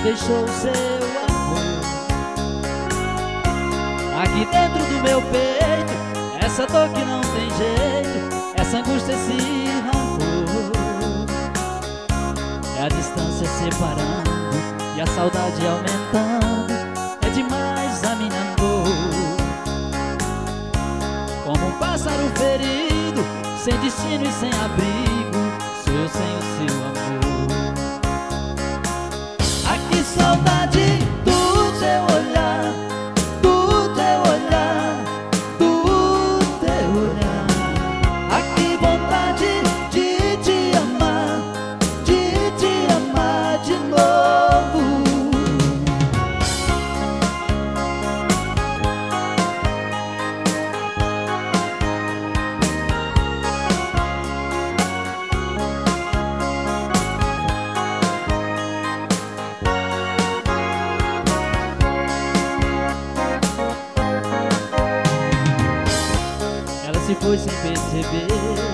deixou o seu amor aqui dentro do meu peito. Essa dor que não tem jeito, essa angústia, esse rancor. É a distância separando e a saudade aumentando. É demais a minha dor. Como um pássaro ferido, sem destino e sem abrigo, sou eu sem o seu amor. Ah, que saudade do teu olhar, do teu olhar, do teu olhar. Ah, que vontade de te amar de novo. Se foi sem perceber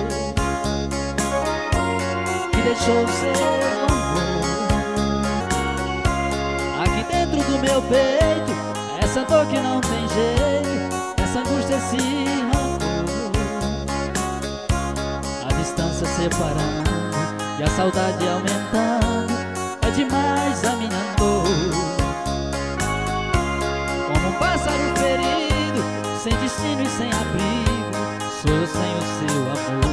que deixou o seu amor aqui dentro do meu peito. Essa dor que não tem jeito, essa angústia, esse rancor. A distância separando e a saudade aumentando. É demais a minha dor. Como um pássaro ferido, sem destino e sem abrigo, sou eu sem o seu amor.